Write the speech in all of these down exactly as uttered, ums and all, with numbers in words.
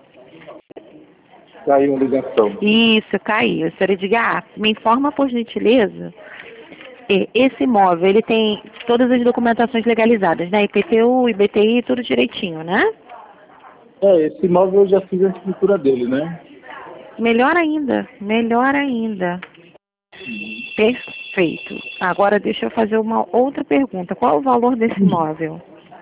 Caiu a ligação. Isso, caiu. Senhor Edgar, me informa por gentileza. E esse imóvel, ele tem todas as documentações legalizadas, né? I P T U, I B T I, tudo direitinho, né? É, esse imóvel eu já fiz a escritura dele, né? Melhor ainda, melhor ainda. Perfeito. Agora deixa eu fazer uma outra pergunta. Qual é o valor desse imóvel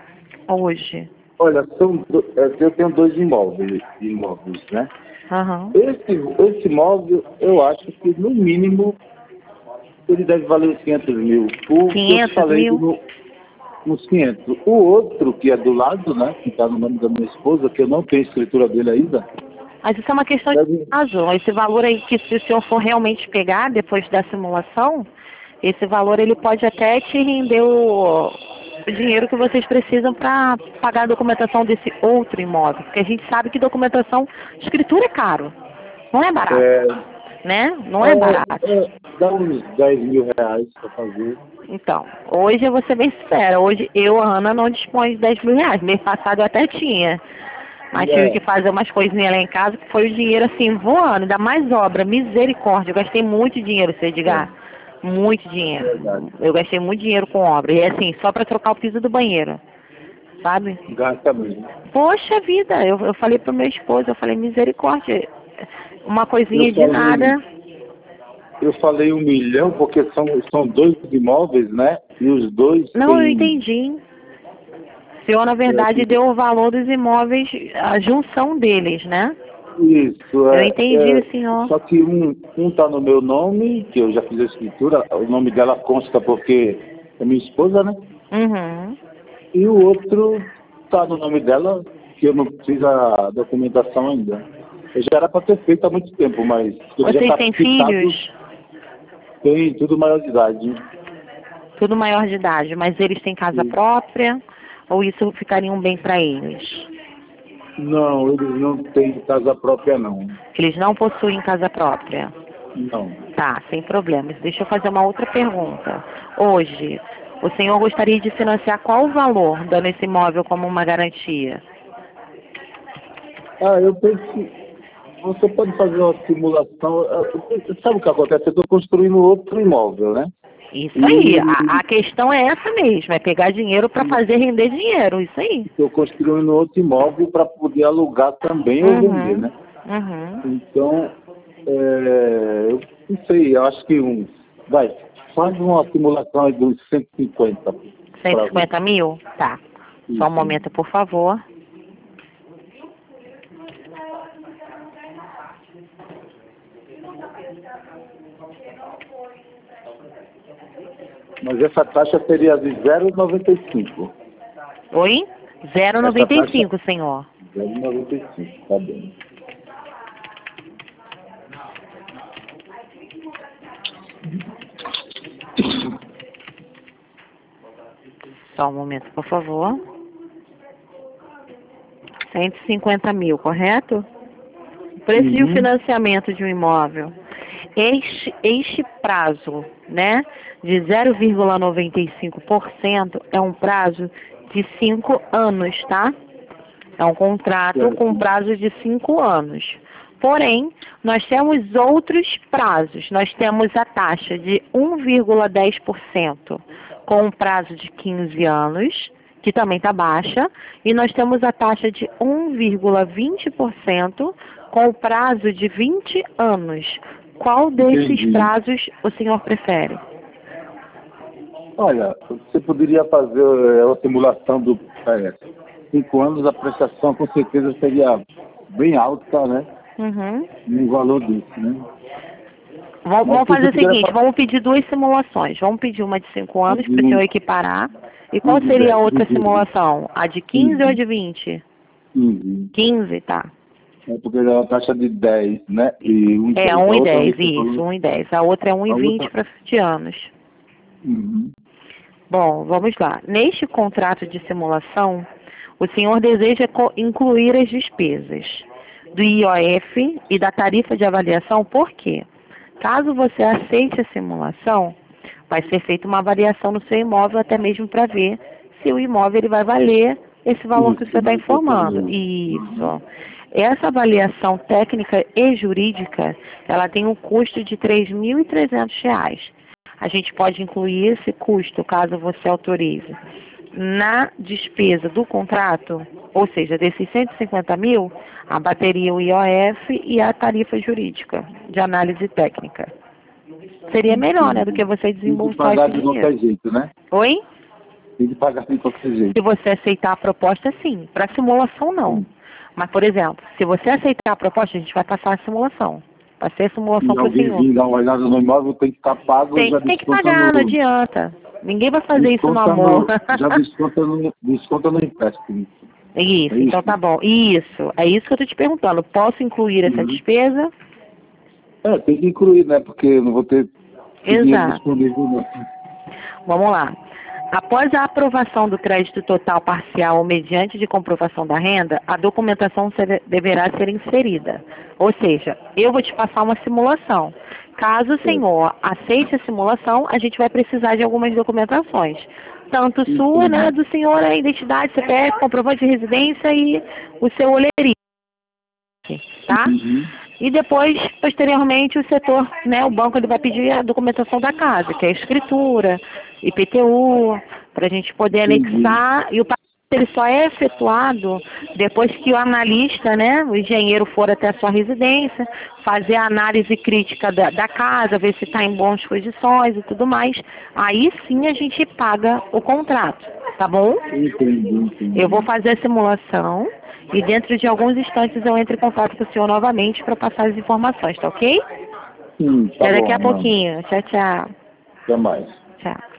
hoje? Olha, são, do- é, eu tenho dois imóveis, imóveis, né? Aham. Esse, esse imóvel, eu acho que no mínimo ele deve valer uns quinhentos mil. O que eu te quinhentos falei mil? no, uns quinhentos. O outro, que é do lado, né? Que está no nome da minha esposa, que eu não tenho escritura dele ainda. Mas isso é uma questão de deve- prazo. Esse valor aí que se o senhor for realmente pegar depois da simulação, esse valor ele pode até te render o, o dinheiro que vocês precisam para pagar a documentação desse outro imóvel. Porque a gente sabe que documentação, escritura é caro. Não é barato, É, né? Não é barato. é, é, dá uns dez mil reais para fazer. Então, hoje eu vou ser bem sincera. Hoje eu, a Ana, não disponho de dez mil reais. Mês passado eu até tinha. Mas tive É, que fazer umas coisinhas lá em casa, que foi o dinheiro assim, voando, ainda mais obra, misericórdia. Eu gastei muito dinheiro, seu Edgar. Muito dinheiro. verdade. Eu gastei muito dinheiro com obra. E assim, só pra trocar o piso do banheiro. Sabe? Gasta mesmo. Poxa vida, eu, eu falei pro meu esposo, eu falei, misericórdia. Uma coisinha Eu de falei, nada. eu falei um milhão porque são, são dois imóveis, né? E os dois Não, eu têm. entendi. O senhor, na É, verdade, deu o valor dos imóveis, a junção deles, né? isso, Eu é, entendi, é. senhor. Só que um um tá no meu nome, que eu já fiz a escritura, o nome dela consta porque é minha esposa, né? Uhum. E o outro tá no nome dela, que eu não fiz a documentação ainda. Eu já era para ter feito há muito tempo, mas ele já Vocês está têm quitado, filhos? tem tudo maior de idade. Tudo maior de idade, mas eles têm casa E- própria? Ou isso ficaria um bem para eles? Não, eles não têm casa própria, não. Eles não possuem casa própria? Não. Tá, sem problemas. Deixa eu fazer uma outra pergunta. Hoje, o senhor gostaria de financiar qual o valor, dando esse imóvel como uma garantia? Ah, eu penso que você pode fazer uma simulação. ah, Sabe o que acontece? Eu estou construindo outro imóvel, né? Isso aí, E a, a questão é essa mesmo, é pegar dinheiro para fazer render dinheiro, isso aí. estou construindo outro imóvel para poder alugar também ou vender, Uhum, né? uhum. Então, é, eu não sei, eu acho que um. Vai, faz uma simulação aí de uns cento e cinquenta cento e para ver. cinquenta mil? Tá. Só um Isso. momento, por favor. Mas essa taxa seria de zero vírgula noventa e cinco. Oi? zero vírgula Essa noventa e taxa cinco, senhor. zero vírgula noventa e cinco, tá bem. Só um momento, por favor. cento e cinquenta mil, correto? Preço de um Uhum. financiamento de um imóvel. Este, este prazo, né, de zero vírgula noventa e cinco por cento é um prazo de cinco anos, tá? É um contrato Certo. com prazo de cinco anos. Porém, nós temos outros prazos. Nós temos a taxa de um vírgula dez por cento com um prazo de quinze anos, que também está baixa, e nós temos a taxa de um vírgula vinte por cento com o prazo de vinte anos. Qual desses Entendi. prazos o senhor prefere? Olha, você poderia fazer é, uma simulação do é, cinco anos, a prestação com certeza seria bem alta, né? Uhum. No valor disso, né? Vamos, Mas vamos se fazer você o puder seguinte, fa- vamos pedir duas simulações. Vamos pedir uma de cinco anos para o senhor de, equiparar. E de, qual de seria a dez, outra de simulação? A de quinze ou a quinze, de vinte? quinze. quinze, tá. É porque é uma taxa de dez, né? E um e É, dez. A um e outra dez, você isso, falou. um e dez. A outra é um e A vinte outra. para vinte anos. Uhum. Bom, vamos lá. Neste contrato de simulação, o senhor deseja co- incluir as despesas do I O F e da tarifa de avaliação, por quê? Caso você aceite a simulação, vai ser feita uma avaliação no seu imóvel, até mesmo para ver se o imóvel ele vai valer esse valor que Isso, você está né? Que eu informando. falei. Isso. Essa avaliação técnica e jurídica, ela tem um custo de três mil e trezentos reais. A gente pode incluir esse custo, caso você autorize, na despesa do contrato, ou seja, desses cento e cinquenta mil, abateria o I O F e a tarifa jurídica de análise técnica. Seria melhor, né, do que você Tem que desembolsar pagar esse de qualquer dinheiro. jeito, né? Oi? Tem que pagar de qualquer jeito. Se você aceitar a proposta, sim. Para simulação, não. Mas, por exemplo, se você aceitar a proposta, a gente vai passar a simulação. Passei a simulação Se para o alguém senhor. vir dar uma olhada no imóvel, tem que estar pago, Tem, já tem que desconta pagar, no... não adianta. Ninguém vai fazer isso no desconta amor. no- já desconta no, desconta no empréstimo. Isso, É isso? então tá bom. Isso, é isso que eu tô te perguntando. Posso incluir essa Uhum. despesa? É, tem que incluir, né? Porque eu não vou ter dinheiro Exato. disponível, não. Vamos lá. Após a aprovação do crédito total parcial ou mediante de comprovação da renda, a documentação ser- deverá ser inserida. Ou seja, eu vou te passar uma simulação. Caso o senhor aceite a simulação, a gente vai precisar de algumas documentações. Tanto sua, né, do senhor, a identidade, C P F, comprovante de residência e o seu olheria, tá? Uhum. E depois, posteriormente, o setor, né, o banco ele vai pedir a documentação da casa, que é a escritura, I P T U, para a gente poder Entendi. anexar, e o pagamento ele só é efetuado depois que o analista, né, o engenheiro for até a sua residência, fazer a análise crítica da, da casa, ver se está em boas condições e tudo mais. Aí sim a gente paga o contrato, tá bom? Entendi, entendi. Eu vou fazer a simulação e dentro de alguns instantes eu entro em contato com o senhor novamente para passar as informações, tá ok? Sim, tá Até daqui bom, a não. pouquinho. Tchau, tchau. Até mais. Tchau.